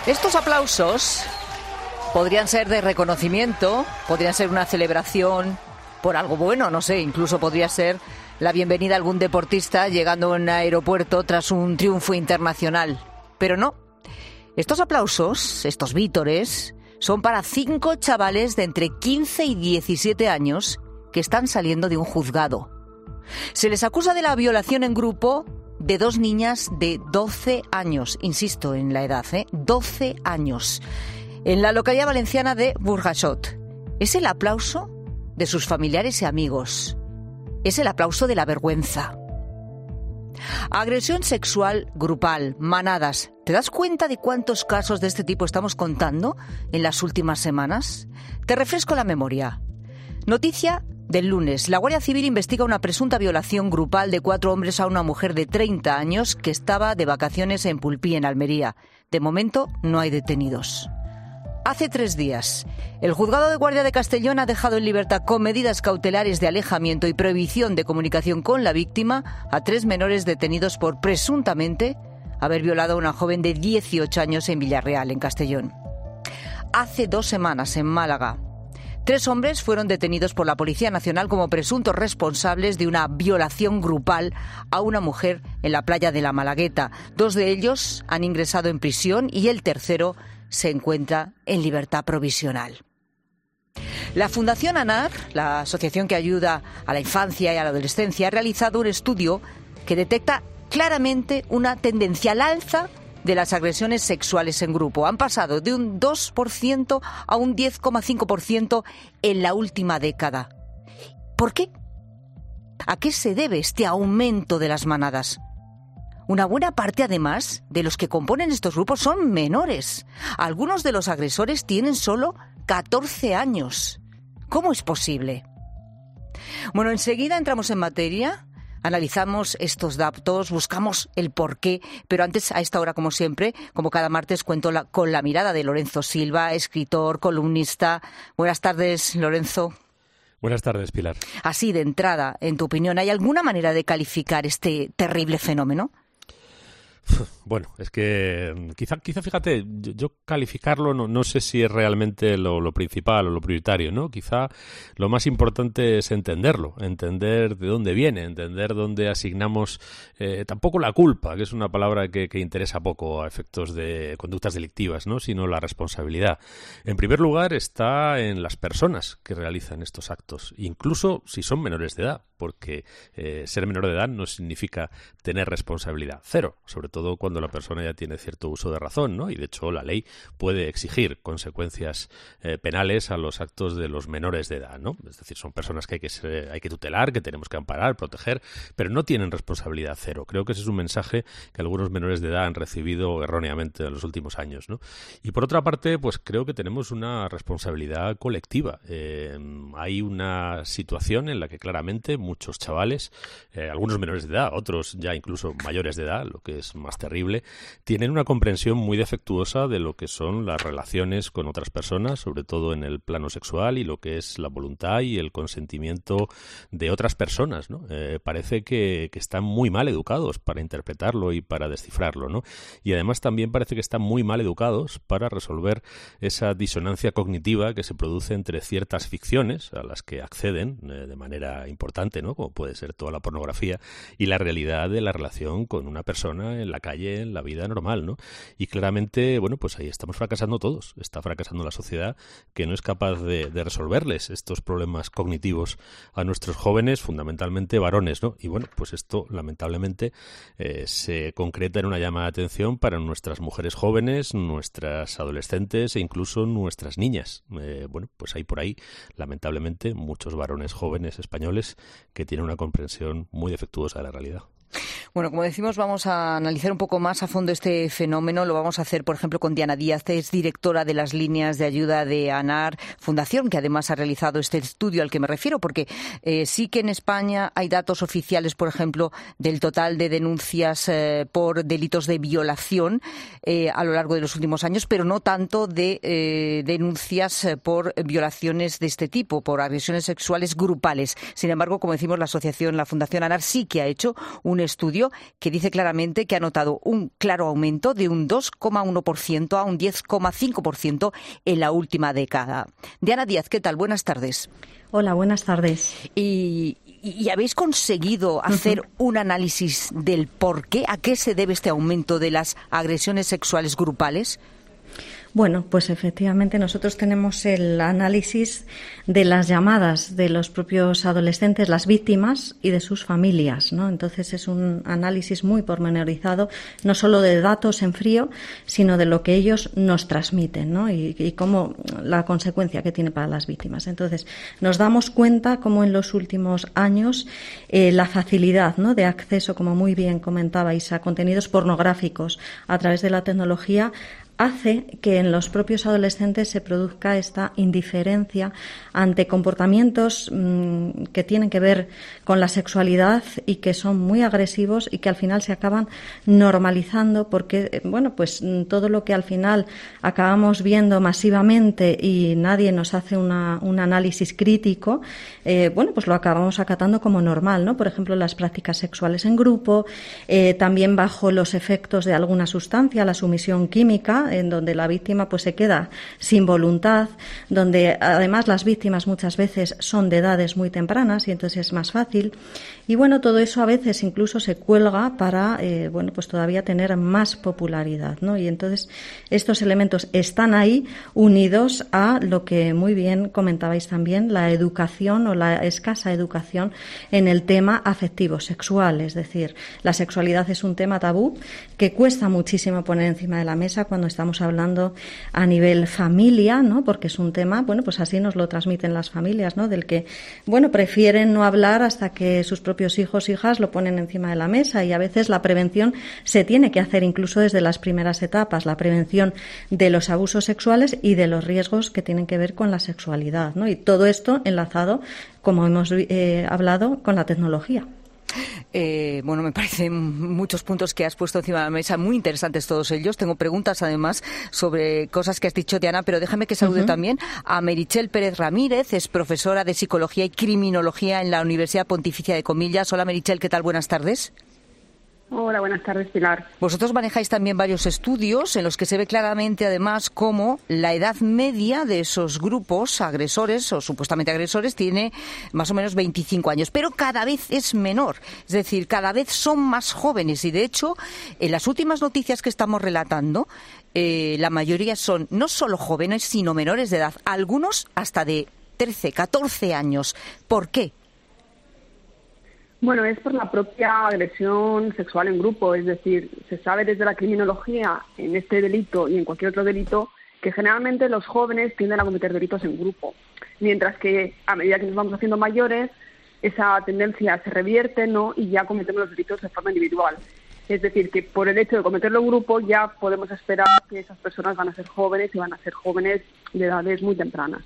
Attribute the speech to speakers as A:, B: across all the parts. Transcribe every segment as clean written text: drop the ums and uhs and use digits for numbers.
A: Estos aplausos podrían ser de reconocimiento, podrían ser una celebración por algo bueno, no sé, incluso podría ser la bienvenida a algún deportista llegando a un aeropuerto tras un triunfo internacional. Pero no. Estos aplausos, estos vítores, son para 5 chavales de entre 15 y 17 años que están saliendo de un juzgado. Se les acusa de la violación en grupo de 2 niñas de 12 años, insisto en la edad, 12 años, en la localidad valenciana de Burjasot. Es el aplauso de sus familiares y amigos. Es el aplauso de la vergüenza. Agresión sexual grupal, manadas. ¿Te das cuenta de cuántos casos de este tipo estamos contando en las últimas semanas? Te refresco la memoria. Noticia del lunes. La Guardia Civil investiga una presunta violación grupal de 4 hombres a una mujer de 30 años que estaba de vacaciones en Pulpí, en Almería. De momento no hay detenidos. Hace 3 días, el Juzgado de Guardia de Castellón ha dejado en libertad con medidas cautelares de alejamiento y prohibición de comunicación con la víctima a 3 menores detenidos por presuntamente haber violado a una joven de 18 años en Villarreal, en Castellón. Hace 2 semanas, en Málaga, 3 hombres fueron detenidos por la Policía Nacional como presuntos responsables de una violación grupal a una mujer en la playa de la Malagueta. 2 de ellos han ingresado en prisión y el tercero se encuentra en libertad provisional. La Fundación ANAR, la asociación que ayuda a la infancia y a la adolescencia, ha realizado un estudio que detecta claramente una tendencia al alza de las agresiones sexuales en grupo. Han pasado de un 2% a un 10,5% en la última década. ¿Por qué? ¿A qué se debe este aumento de las manadas? Una buena parte, además, de los que componen estos grupos son menores. Algunos de los agresores tienen solo 14 años. ¿Cómo es posible? Bueno, enseguida entramos en materia, analizamos estos datos, buscamos el porqué, pero antes, a esta hora, como siempre, como cada martes, cuento con la mirada de Lorenzo Silva, escritor, columnista. Buenas tardes, Lorenzo.
B: Buenas tardes, Pilar.
A: Así, de entrada, en tu opinión, ¿hay alguna manera de calificar este terrible fenómeno?
B: Bueno, es que quizá fíjate, yo calificarlo no sé si es realmente lo principal o lo prioritario, ¿no? Quizá lo más importante es entenderlo, entender de dónde viene, entender dónde asignamos tampoco la culpa, que es una palabra que interesa poco a efectos de conductas delictivas, ¿no? Sino la responsabilidad. En primer lugar está en las personas que realizan estos actos, incluso si son menores de edad, porque ser menor de edad no significa tener responsabilidad cero, sobre todo cuando la persona ya tiene cierto uso de razón, ¿no? Y de hecho la ley puede exigir consecuencias penales a los actos de los menores de edad, ¿no? Es decir, son personas que hay que tutelar, que tenemos que amparar, proteger, pero no tienen responsabilidad cero. Creo que ese es un mensaje que algunos menores de edad han recibido erróneamente en los últimos años, ¿no? Y por otra parte, pues creo que tenemos una responsabilidad colectiva. Hay una situación en la que claramente muchos chavales, algunos menores de edad, otros ya incluso mayores de edad, lo que es más terrible, tienen una comprensión muy defectuosa de lo que son las relaciones con otras personas, sobre todo en el plano sexual, y lo que es la voluntad y el consentimiento de otras personas, ¿no? Parece que están muy mal educados para interpretarlo y para descifrarlo, ¿no? Y además también parece que están muy mal educados para resolver esa disonancia cognitiva que se produce entre ciertas ficciones a las que acceden de manera importante, ¿no? Como puede ser toda la pornografía, y la realidad de la relación con una persona en la calle, en la vida normal, ¿no? Y claramente, bueno, pues ahí estamos fracasando todos. Está fracasando la sociedad, que no es capaz de resolverles estos problemas cognitivos a nuestros jóvenes, fundamentalmente varones, ¿no? Y bueno, pues esto lamentablemente se concreta en una llamada de atención para nuestras mujeres jóvenes, nuestras adolescentes e incluso nuestras niñas. Bueno, pues hay por ahí, lamentablemente, muchos varones jóvenes españoles que tienen una comprensión muy defectuosa de la realidad.
A: Bueno, como decimos, vamos a analizar un poco más a fondo este fenómeno. Lo vamos a hacer, por ejemplo, con Diana Díaz, es directora de las líneas de ayuda de ANAR Fundación, que además ha realizado este estudio al que me refiero, porque sí que en España hay datos oficiales, por ejemplo, del total de denuncias por delitos de violación a lo largo de los últimos años, pero no tanto de denuncias por violaciones de este tipo, por agresiones sexuales grupales. Sin embargo, como decimos, la Fundación ANAR sí que ha hecho un estudio estudio que dice claramente que ha notado un claro aumento de un 2,1% a un 10,5% en la última década. Diana Díaz, ¿qué tal? Buenas tardes.
C: Hola, buenas tardes.
A: ¿Y habéis conseguido hacer un análisis del por qué? ¿A qué se debe este aumento de las agresiones sexuales grupales?
C: Bueno, pues efectivamente nosotros tenemos el análisis de las llamadas de los propios adolescentes, las víctimas y de sus familias, ¿no? Entonces es un análisis muy pormenorizado, no solo de datos en frío, sino de lo que ellos nos transmiten, ¿no? Y cómo la consecuencia que tiene para las víctimas. Entonces nos damos cuenta cómo en los últimos años la facilidad, ¿no?, de acceso, como muy bien comentabais, a contenidos pornográficos a través de la tecnología hace que en los propios adolescentes se produzca esta indiferencia ante comportamientos que tienen que ver con la sexualidad y que son muy agresivos y que al final se acaban normalizando porque, bueno, pues todo lo que al final acabamos viendo masivamente y nadie nos hace un análisis crítico, bueno, pues lo acabamos acatando como normal, ¿no? Por ejemplo, las prácticas sexuales en grupo, también bajo los efectos de alguna sustancia, la sumisión química, en donde la víctima pues se queda sin voluntad, donde además las víctimas muchas veces son de edades muy tempranas y entonces es más fácil. Y bueno, todo eso a veces incluso se cuelga para bueno, pues todavía tener más popularidad, ¿no? Y entonces estos elementos están ahí unidos a lo que muy bien comentabais también, la educación o la escasa educación en el tema afectivo sexual, es decir, la sexualidad es un tema tabú que cuesta muchísimo poner encima de la mesa cuando estamos hablando a nivel familia, ¿no? Porque es un tema, bueno, pues así nos lo transmiten las familias, ¿no? Del que, bueno, prefieren no hablar hasta que sus propios hijos, hijas lo ponen encima de la mesa y a veces la prevención se tiene que hacer incluso desde las primeras etapas, la prevención de los abusos sexuales y de los riesgos que tienen que ver con la sexualidad, ¿no? Y todo esto enlazado, como hemos hablado, con la tecnología.
A: Bueno, me parecen muchos puntos que has puesto encima de la mesa, muy interesantes todos ellos. Tengo preguntas, además, sobre cosas que has dicho, Diana, pero déjame que salude también a Meritxell Pérez Ramírez, es profesora de Psicología y Criminología en la Universidad Pontificia de Comillas. Hola, Meritxell, ¿qué tal? Buenas tardes.
D: Hola, buenas tardes, Pilar.
A: Vosotros manejáis también varios estudios en los que se ve claramente, además, cómo la edad media de esos grupos agresores o supuestamente agresores tiene más o menos 25 años, pero cada vez es menor. Es decir, cada vez son más jóvenes y, de hecho, en las últimas noticias que estamos relatando, la mayoría son no solo jóvenes, sino menores de edad, algunos hasta de 13, 14 años. ¿Por qué?
D: Bueno, es por la propia agresión sexual en grupo, es decir, se sabe desde la criminología en este delito y en cualquier otro delito que generalmente los jóvenes tienden a cometer delitos en grupo, mientras que a medida que nos vamos haciendo mayores, esa tendencia se revierte, ¿no?, y ya cometemos los delitos de forma individual. Es decir, que por el hecho de cometerlo en grupo ya podemos esperar que esas personas van a ser jóvenes y van a ser jóvenes de edades muy tempranas.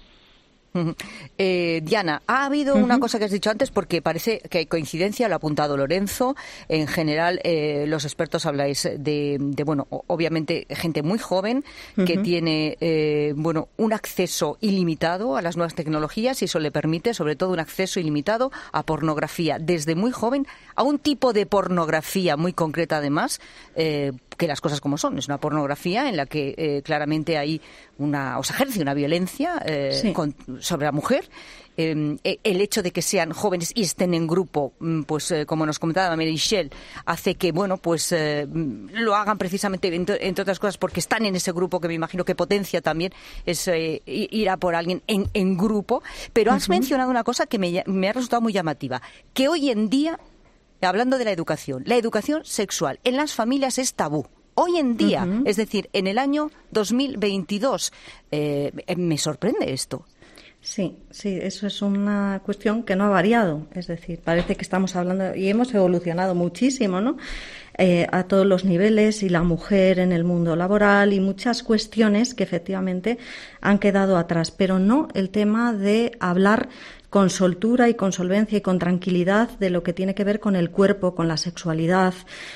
A: Diana, ha habido una cosa que has dicho antes porque parece que hay coincidencia, lo ha apuntado Lorenzo. En general, los expertos habláis de bueno, obviamente gente muy joven que tiene bueno, un acceso ilimitado a las nuevas tecnologías y eso le permite, sobre todo, un acceso ilimitado a pornografía desde muy joven, a un tipo de pornografía muy concreta, además, que las cosas como son. Es una pornografía en la que claramente hay o se ejerce una violencia sobre la mujer. El hecho de que sean jóvenes y estén en grupo, pues como nos comentaba Meritxell, hace que, bueno, pues lo hagan precisamente, entre otras cosas, porque están en ese grupo, que me imagino que potencia también es ir a por alguien en grupo. Pero has mencionado una cosa que me ha resultado muy llamativa, que hoy en día, hablando de la educación sexual en las familias es tabú. Hoy en día, es decir, en el año 2022, me sorprende esto.
C: Sí, eso es una cuestión que no ha variado. Es decir, parece que estamos hablando y hemos evolucionado muchísimo, ¿no? A todos los niveles y la mujer en el mundo laboral y muchas cuestiones que efectivamente han quedado atrás, pero no el tema de hablar con soltura y con solvencia y con tranquilidad de lo que tiene que ver con el cuerpo, con la sexualidad,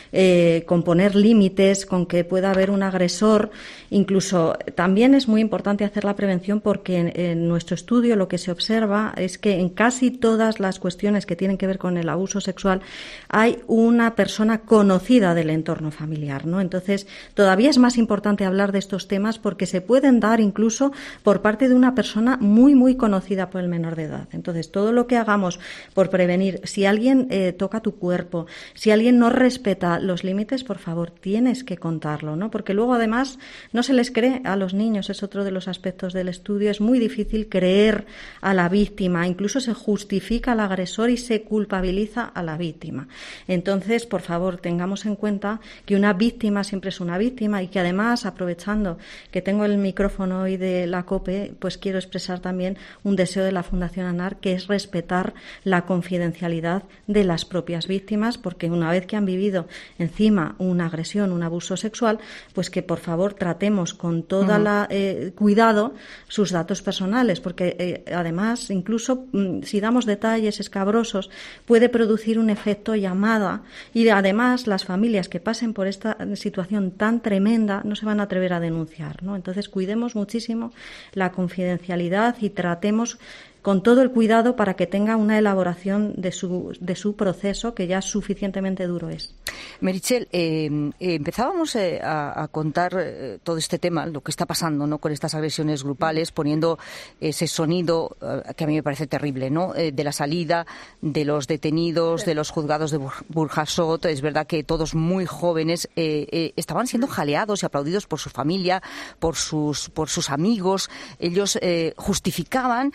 C: con poner límites, con que pueda haber un agresor. Incluso también es muy importante hacer la prevención porque en nuestro estudio lo que se observa es que en casi todas las cuestiones que tienen que ver con el abuso sexual hay una persona conocida del entorno familiar, ¿no? Entonces, todavía es más importante hablar de estos temas porque se pueden dar incluso por parte de una persona muy, muy conocida por el menor de edad. Entonces, todo lo que hagamos por prevenir, si alguien toca tu cuerpo, si alguien no respeta los límites, por favor, tienes que contarlo, ¿no? Porque luego, además, no se les cree a los niños, es otro de los aspectos del estudio. Es muy difícil creer a la víctima, incluso se justifica al agresor y se culpabiliza a la víctima. Entonces, por favor, tengamos en cuenta que una víctima siempre es una víctima y que además, aprovechando que tengo el micrófono hoy de la COPE, pues quiero expresar también un deseo de la Fundación ANAR, que es respetar la confidencialidad de las propias víctimas, porque una vez que han vivido encima una agresión, un abuso sexual, pues que por favor tratemos con toda la cuidado sus datos personales, porque además incluso si damos detalles escabrosos puede producir un efecto llamada y además las familias que pasen por esta situación tan tremenda no se van a atrever a denunciar, ¿no? Entonces cuidemos muchísimo la confidencialidad y tratemos con todo el cuidado para que tenga una elaboración de su proceso, que ya suficientemente duro es.
A: Meritxell, empezábamos a contar todo este tema, lo que está pasando, ¿no?, con estas agresiones grupales, poniendo ese sonido que a mí me parece terrible, ¿no?, de la salida de los detenidos, de los juzgados de Burjasot. Es verdad que todos muy jóvenes estaban siendo jaleados y aplaudidos por su familia, por sus amigos. Ellos justificaban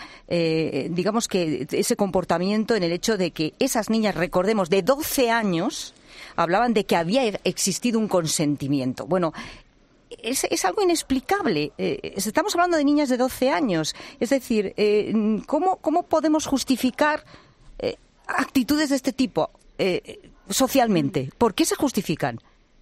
A: digamos que ese comportamiento en el hecho de que esas niñas, recordemos, de 12 años, hablaban de que había existido un consentimiento. Bueno, es algo inexplicable. Estamos hablando de niñas de 12 años. Es decir, ¿cómo podemos justificar actitudes de este tipo socialmente? ¿Por qué se justifican?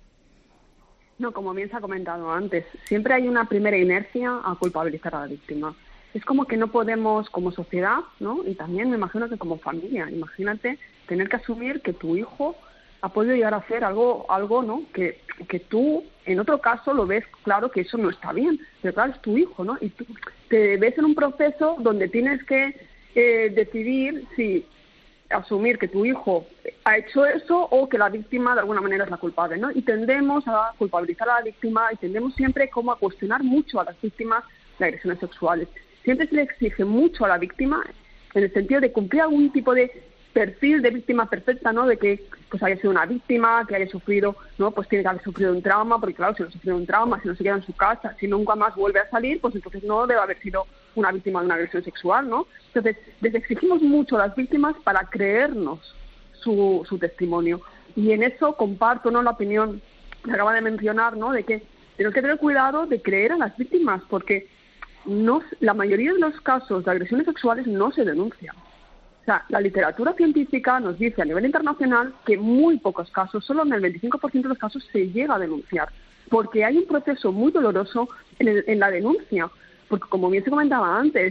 D: No, como bien se ha comentado antes, siempre hay una primera inercia a culpabilizar a la víctima. Es como que no podemos, como sociedad, ¿no?, y también me imagino que como familia, imagínate tener que asumir que tu hijo ha podido llegar a hacer algo, ¿no?, que tú, en otro caso, lo ves claro que eso no está bien, pero claro, es tu hijo, ¿no?, y tú te ves en un proceso donde tienes que decidir si asumir que tu hijo ha hecho eso o que la víctima de alguna manera es la culpable, ¿no? Y tendemos a culpabilizar a la víctima y tendemos siempre como a cuestionar mucho a las víctimas de agresiones sexuales. Siempre se le exige mucho a la víctima en el sentido de cumplir algún tipo de perfil de víctima perfecta, ¿no?, de que pues haya sido una víctima, que haya sufrido, ¿no?, pues tiene que haber sufrido un trauma, porque claro, si no ha sufrido un trauma, si no se queda en su casa, si nunca más vuelve a salir, pues entonces no debe haber sido una víctima de una agresión sexual, ¿no? Entonces, les exigimos mucho a las víctimas para creernos su testimonio. Y en eso comparto, ¿no?, la opinión que acaba de mencionar, ¿no?, de que tenemos que tener cuidado de creer a las víctimas, porque la mayoría de los casos de agresiones sexuales no se denuncian. O sea, la literatura científica nos dice a nivel internacional que muy pocos casos, solo en el 25% de los casos, se llega a denunciar, porque hay un proceso muy doloroso en la denuncia, porque como bien se comentaba antes,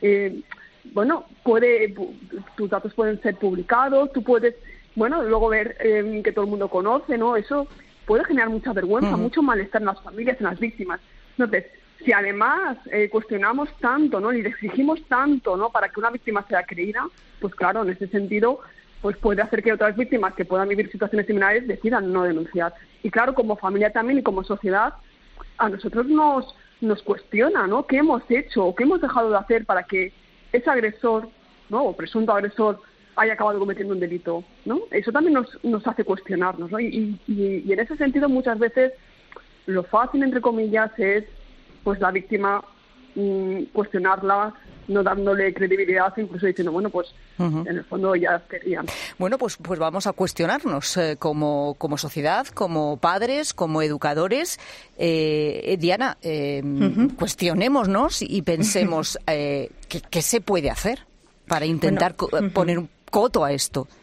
D: tus datos pueden ser publicados, tú puedes, luego ver que todo el mundo conoce, ¿no? Eso puede generar mucha vergüenza, mucho malestar en las familias, en las víctimas. Entonces, si además cuestionamos tanto, ¿no?, y le exigimos tanto, ¿no?, para que una víctima sea creída, pues claro, en ese sentido, pues puede hacer que otras víctimas que puedan vivir situaciones similares decidan no denunciar. Y claro, como familia también y como sociedad, a nosotros nos cuestiona, ¿no?, qué hemos hecho o qué hemos dejado de hacer para que ese agresor, ¿no?, o presunto agresor haya acabado cometiendo un delito, ¿no? Eso también nos hace cuestionarnos, ¿no? Y en ese sentido muchas veces lo fácil, entre comillas, es pues la víctima cuestionarla, no dándole credibilidad, incluso diciendo, en el fondo ya querían.
A: Bueno, pues vamos a cuestionarnos como sociedad, como padres, como educadores. Diana, cuestionémonos y pensemos ¿qué se puede hacer para intentar poner un coto a esto?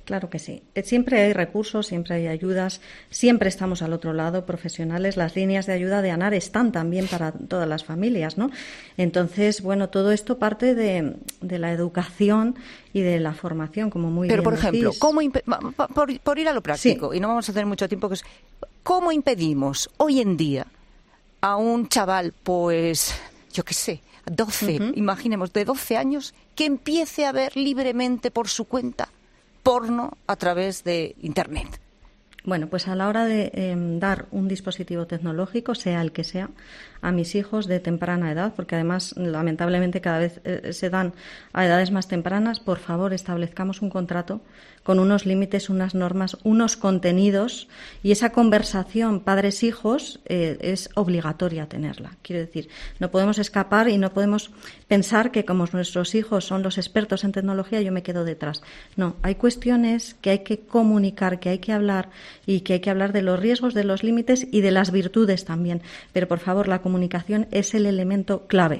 C: Claro que sí. Siempre hay recursos, siempre hay ayudas, siempre estamos al otro lado, profesionales. Las líneas de ayuda de ANAR están también para todas las familias, ¿no? Entonces, bueno, todo esto parte de la educación y de la formación, como muy
A: Pero,
C: bien
A: por ejemplo,
C: decís.
A: por ir a lo práctico, y no vamos a tener mucho tiempo, ¿cómo impedimos hoy en día a un chaval, pues, yo qué sé, 12, imaginemos, de 12 años, que empiece a ver libremente por su cuenta porno a través de Internet?
C: Bueno, pues a la hora de dar un dispositivo tecnológico, sea el que sea, a mis hijos de temprana edad, porque además, lamentablemente, cada vez se dan a edades más tempranas, por favor, establezcamos un contrato con unos límites, unas normas, unos contenidos, y esa conversación padres-hijos es obligatoria tenerla. Quiero decir, no podemos escapar y no podemos pensar que como nuestros hijos son los expertos en tecnología, yo me quedo detrás. No, hay cuestiones que hay que comunicar, que hay que hablar, y que hay que hablar de los riesgos, de los límites y de las virtudes también. Pero, por favor, la comunicación es el elemento clave.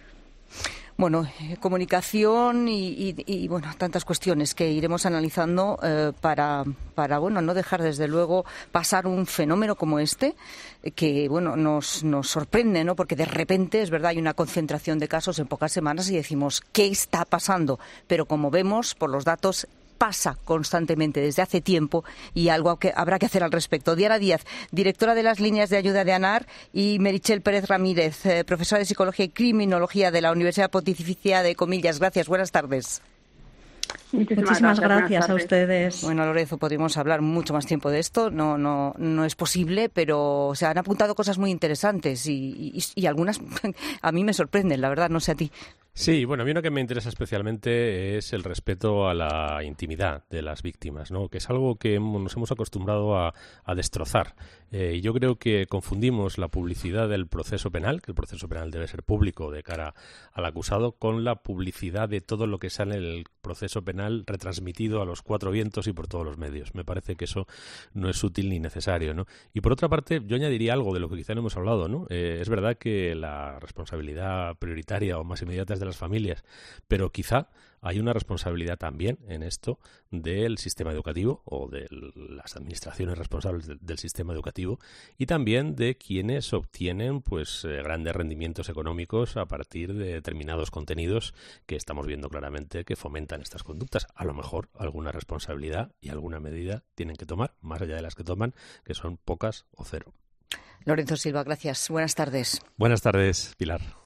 A: Bueno, comunicación y bueno, tantas cuestiones que iremos analizando para bueno, no dejar desde luego pasar un fenómeno como este que bueno, nos sorprende, ¿no? Porque de repente, es verdad, hay una concentración de casos en pocas semanas y decimos, ¿qué está pasando? Pero como vemos por los datos, pasa constantemente desde hace tiempo y algo que habrá que hacer al respecto. Diana Díaz, directora de las líneas de ayuda de ANAR, y Meritxell Pérez Ramírez, profesora de Psicología y Criminología de la Universidad Pontificia de Comillas. Gracias, buenas tardes.
C: Muchísimas gracias a ustedes.
A: Bueno, Lorenzo, podríamos hablar mucho más tiempo de esto. No es posible, pero se han apuntado cosas muy interesantes y algunas a mí me sorprenden, la verdad, no sé a ti.
B: Sí, bueno, a mí una que me interesa especialmente es el respeto a la intimidad de las víctimas, ¿no? Que es algo que nos hemos acostumbrado a destrozar. Y yo creo que confundimos la publicidad del proceso penal, que el proceso penal debe ser público de cara al acusado, con la publicidad de todo lo que sale en el proceso penal retransmitido a los cuatro vientos y por todos los medios. Me parece que eso no es útil ni necesario, ¿no? Y por otra parte, yo añadiría algo de lo que quizá no hemos hablado, ¿no? Es verdad que la responsabilidad prioritaria o más inmediata es de las familias, pero quizá hay una responsabilidad también en esto del sistema educativo o de las administraciones responsables del sistema educativo y también de quienes obtienen pues grandes rendimientos económicos a partir de determinados contenidos que estamos viendo claramente que fomentan estas conductas. A lo mejor alguna responsabilidad y alguna medida tienen que tomar, más allá de las que toman, que son pocas o cero.
A: Lorenzo Silva, gracias. Buenas tardes.
B: Buenas tardes, Pilar.